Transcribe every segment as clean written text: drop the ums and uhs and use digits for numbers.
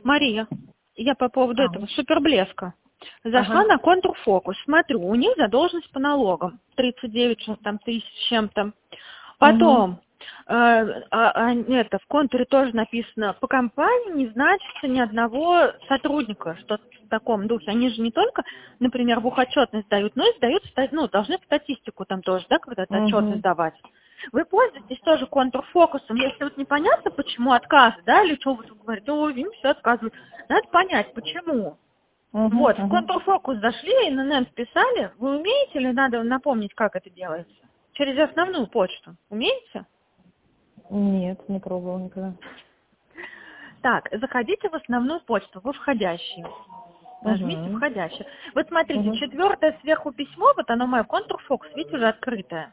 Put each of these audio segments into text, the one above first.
Мария, я по поводу этого суперблеска. Зашла Ага. на контрфокус, смотрю, у них задолженность по налогам 39 там, тысяч с чем-то. Потом, это, в контуре тоже написано, по компании не значится ни одного сотрудника, что в таком духе. Они же не только, например, бухотчетность дают, но и сдают, ну, должны статистику там тоже, да, когда-то отчетность давать. Вы пользуетесь тоже контрфокусом, если вот непонятно, почему отказ, да, или что вы тут говорите, им все отказывают. Надо понять, почему. Вот, в контрфокус зашли, ИНН вписали, вы умеете или надо напомнить, как это делается? Через основную почту. Умеете? Нет, не пробовала никогда. Так, заходите в основную почту, во входящую. Нажмите входящую. Вот смотрите, 4-е сверху письмо, вот оно мое, контрфокус, видите, уже открытое.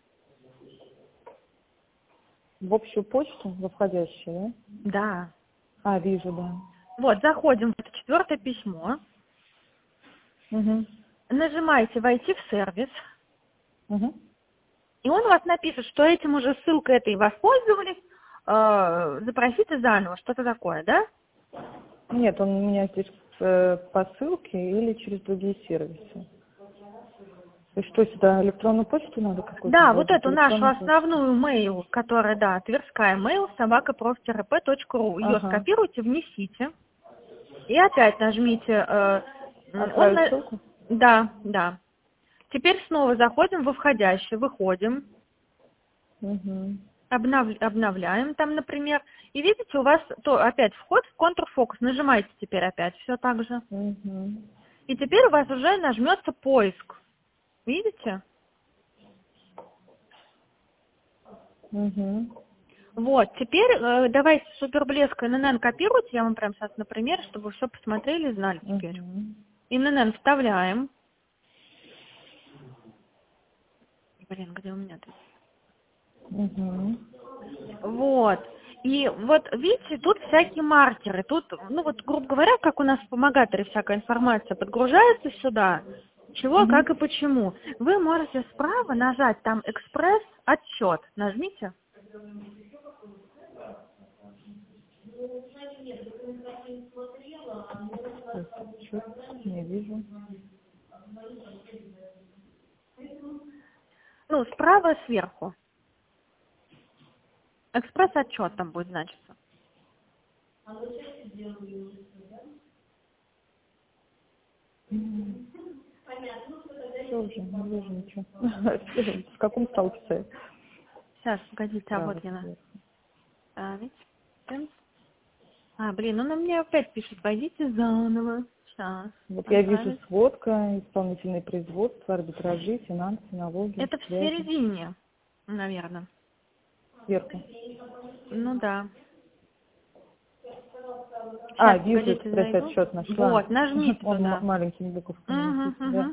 В общую почту, во входящую, да? Да. Вижу, да. Вот, заходим в это 4-е письмо. Нажимаете «Войти в сервис». И он у вас напишет, что этим уже ссылкой этой воспользовались, запросите заново, что-то такое, да? Нет, он у меня здесь по ссылке или через другие сервисы. То есть что, сюда электронную почту надо какую-то? Да, вот эту нашу электронную основную mail, которая, да, Тверская mail, @prof-rp.ru. Ее скопируйте, внесите. И опять нажмите. Отправить ссылку? Да, да. Теперь снова заходим во входящий, выходим. Обновляем там, например. И видите, у вас опять вход в контрфокус. Нажимаете теперь опять все так же. И теперь у вас уже нажмется поиск. Видите? Вот, теперь давайте суперблеск ИНН копируйте. Я вам прямо сейчас на примере, чтобы вы все посмотрели и знали теперь. ИНН вставляем. Блин, где у меня тут? Вот. И вот видите, тут всякие маркеры. Тут, ну вот, грубо говоря, как у нас в помогаторе всякая информация подгружается сюда. Чего, как и почему. Вы можете справа нажать там экспресс-отчет. Нажмите. Не вижу. Ну, справа сверху. Экспресс-отчет там будет значиться. Все уже, не вижу ничего. В каком столбце? Сейчас, погодите, вот я ставить. Блин, он на мне опять пишет, войдите заново. Сейчас. Вот я вижу сводка, исполнительные производства, арбитражи, финансы, налоги. Это в середине, наверное. Сверху. Ну да. Вижу, экспресс-отчет нашла. Вот, нажмите туда. Он маленькими буковками. Да.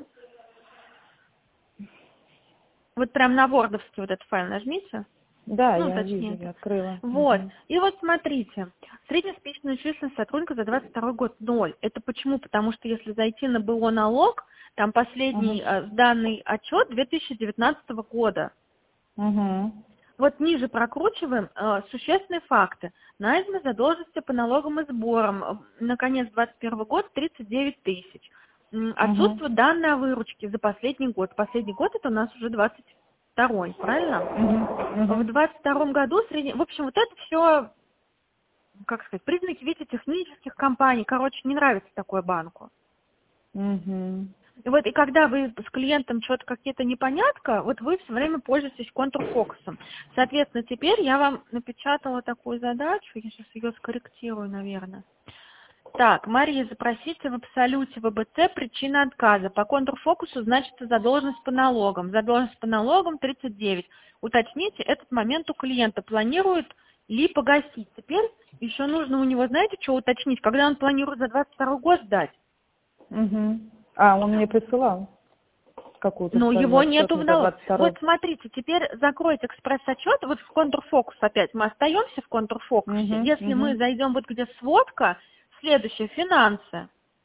Вот прям на вордовский вот этот файл нажмите. Да, я вижу, я открыла. Вот. И вот смотрите, среднеспичная численность сотрудника за 22 год 0. Это почему? Потому что если зайти на БО налог, там последний сданный отчет 2019 года. Вот ниже прокручиваем существенные факты. Найдены задолженности по налогам и сборам. На конец 2021 года 39 тысяч. Отсутствуют данные о выручке за последний год. Последний год это у нас уже 22-й, правильно? В 22 году в общем, вот это все, как сказать, признаки, видите, технических компаний. Короче, не нравится такое банку. Вот, и когда вы с клиентом что-то какие-то непонятка, вот вы все время пользуетесь контрфокусом. Соответственно, теперь я вам напечатала такую задачу, я сейчас ее скорректирую, наверное. Так, Мария, запросите в абсолюте ВБЦ причина отказа. По контрфокусу значится задолженность по налогам. Задолженность по налогам 39. Уточните этот момент у клиента. Планирует ли погасить? Теперь еще нужно у него, знаете, что уточнить? Когда он планирует за 22 год сдать? Он мне присылал какую-то. Ну, его нету в налог. Вот смотрите, теперь закройте экспресс-отчет. Вот в контрфокус опять. Мы остаемся в контрфокусе. Если мы зайдем вот где сводка, следующее, финансы.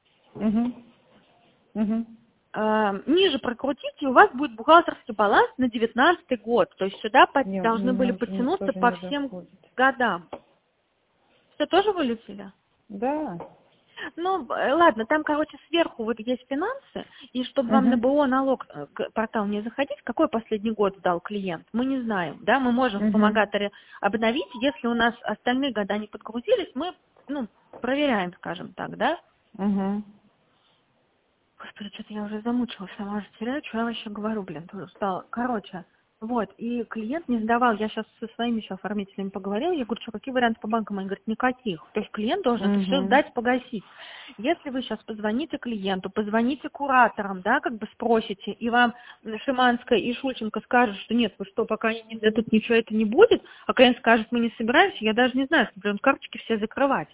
Ниже прокрутите, и у вас будет бухгалтерский баланс на 2019 год. То есть сюда должны были потянуться по всем годам. Все тоже вылетели? Да. Ну, ладно, там, короче, сверху вот есть финансы, и чтобы вам на Мгм. БО налог к портал не заходить, какой последний год сдал клиент, мы не знаем, да, мы можем в Мгм. помогаторе обновить, если у нас остальные года не подгрузились, мы, ну, проверяем, скажем так, да. Мгм. Господи, что-то я уже замучилась, сама же теряю, что я вообще говорю, блин, тоже устала. Короче, вот, и клиент не сдавал, я сейчас со своими еще оформителями поговорила, я говорю, что какие варианты по банкам? Они говорят, никаких. То есть клиент должен это все Мгм. сдать, погасить. Если вы сейчас позвоните клиенту, позвоните кураторам, да, как бы спросите, и вам Шиманская и Шульченко скажут, что нет, вы что, пока они не дадут, ничего это не будет, а клиент скажет, мы не собираемся, я даже не знаю, например, карточки все закрывать.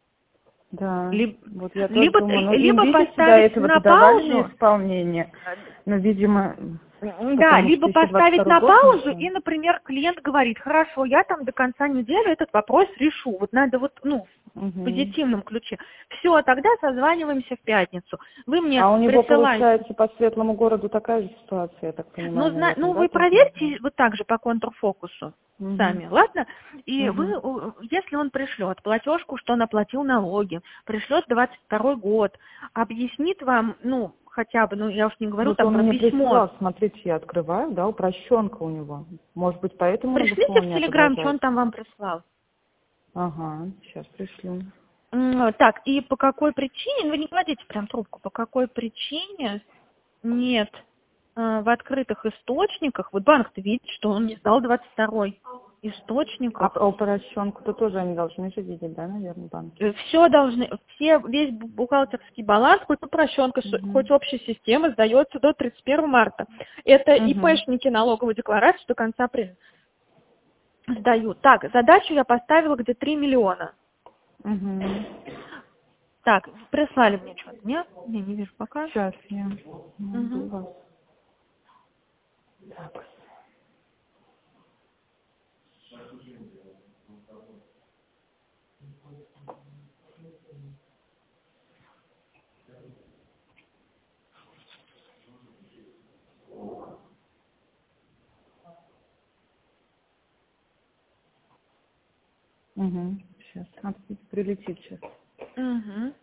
Да, Либо, вот я тоже либо, думаю, ну либо видите, до поставить этого на давали на паузу, исполнение, но, видимо, да, потому что либо еще поставить 22 на год паузу, начал. и, например, клиент говорит, хорошо, я там до конца недели этот вопрос решу. Вот надо вот, ну, в Мгм. позитивном ключе. Все, тогда созваниваемся в пятницу. Вы мне А у него, присылаете. получается, по Светлому городу такая же ситуация, я так понимаю, наверное, Ну, да, вы тоже не проверьте знаю. вот так же по контрфокусу Мгм. сами, ладно? И Мгм. вы, если он пришлет платежку, что он оплатил налоги, пришлет 22 год, объяснит вам, ну, хотя бы, ну, я уж не говорю Вот там он про мне письмо. присылал, смотрите, я открываю, да, упрощенка у него. Может быть, поэтому на БФО Пришлите в не Телеграм, что он отображается. там вам прислал. Ага, сейчас пришлю. Так, и по какой причине, вы не кладите прям трубку, по какой причине нет в открытых источниках, вот банк-то видит, что он не сдал 22-й А источниках, упрощенку-то тоже они должны же видеть, да, наверное, банки? все должны, весь бухгалтерский баланс, хоть упрощенка, Угу. хоть общая система сдается до 31 марта. Это Угу. ИПшники налоговой декларации до конца апреля сдают. Так, задачу я поставила где 3 миллиона. Угу. Так, прислали мне что-то, нет? Не вижу пока. Сейчас я найду Мгм. вас. Так. Угу. Сейчас. Смотрите, прилетит сейчас. Мгм.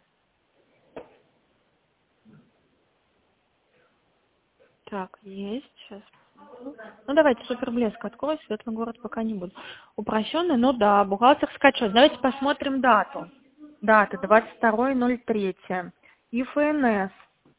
Так, есть, сейчас. Ну, давайте суперблеск открою, светлый город пока не буду. Упрощенный, ну да, бухгалтерская отчет. Давайте посмотрим дату. Дата 22.03. И ФНС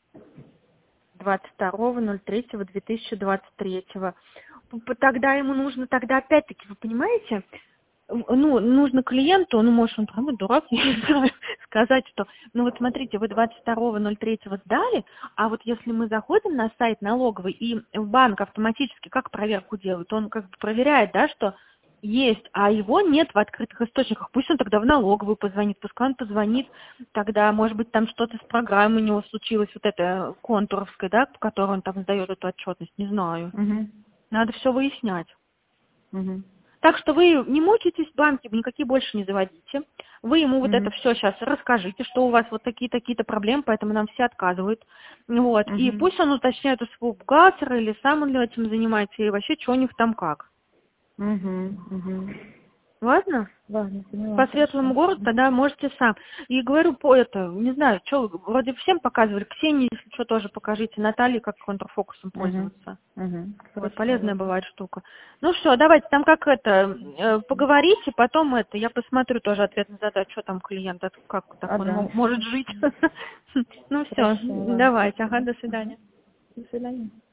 22.03.2023. Тогда ему нужно, тогда опять-таки, вы понимаете, ну, нужно клиенту, ну, может, он правда дурак, я не знаю, сказать, что, ну, вот смотрите, вы 22.03 сдали, а вот если мы заходим на сайт налоговый, и в банк автоматически как проверку делает, он как бы проверяет, да, что есть, а его нет в открытых источниках, пусть он тогда в налоговую позвонит, пускай он позвонит, тогда, может быть, там что-то с программой у него случилось, вот это контуровская, да, по которой он там сдает эту отчетность, не знаю. Угу. Надо все выяснять. Угу. Так что вы не мучайтесь, банки никакие больше не заводите. Вы ему вот это Угу. все сейчас расскажите, что у вас вот такие-то проблемы, поэтому нам все отказывают. Вот. И Угу. пусть он уточняет у своего бухгалтера, или сам он этим занимается, и вообще, что у них там как. Угу. Угу. Ладно? Ладно, поняла, По хорошо. светлому городу тогда можете сам. И говорю, по это, не знаю, что, вроде всем показывали. Ксении, если что, тоже покажите. Наталье, как контрфокусом Угу. пользоваться. Угу. Вот, Хорошо, полезная ладно. бывает штука. Ну что, давайте там как это, поговорите, потом это, я посмотрю тоже ответ на задачу, что там клиент, как так он Ага. может жить. Ну все, Хорошо, ладно, давайте, ага, спасибо. до Ага. свидания. До свидания.